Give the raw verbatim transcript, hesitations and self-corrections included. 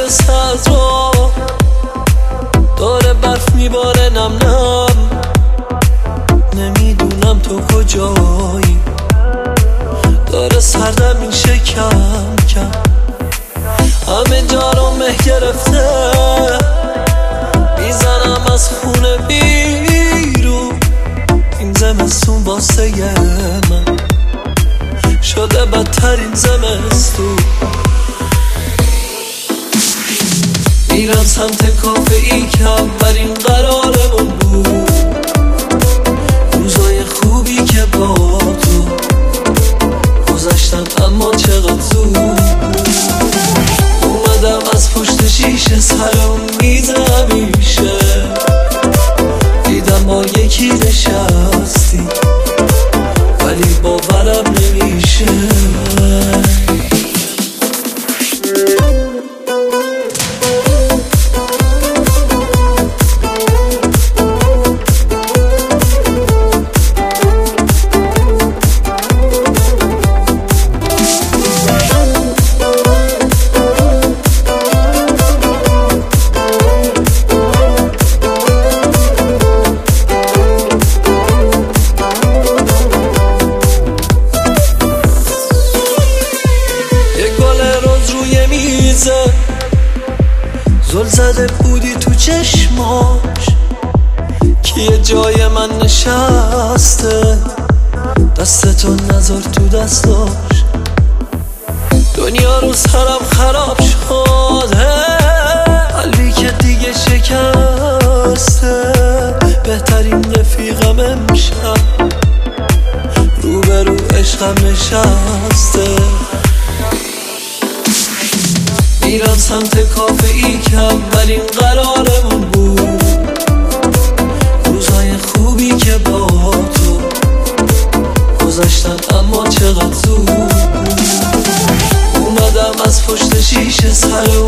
برسه از را داره برف میباره نم نم، نمیدونم تو کجایی، داره سردم میشه کم کم، همه جا رو مه گرفته، میزنم از خونه بیرون، این زمستون واسه من شده بدترین زمستون. میرم سمت کافه ای که اولین قرارمون بود، روزای خوبی که با تو گذشتن اما چقدر زود. اومدم از پشت شیشه سرم میز همیشه، دیدم با یکی نشستی ولی باورم نمیشه. زل زده بودی تو چشماش، کیه جای من نشسته، دستتو نذار تو دستاش، دنیا رو سرم خراب شده، قلبی که دیگه شکسته، بهترین رفیقم امشب روبرو عشقم نشسته. میرم سمت کافه ای که اولین قرارمون بود، روزای خوبی که با تو گذشتن اما چقدر زود. اومدم از پشت شیشه سرم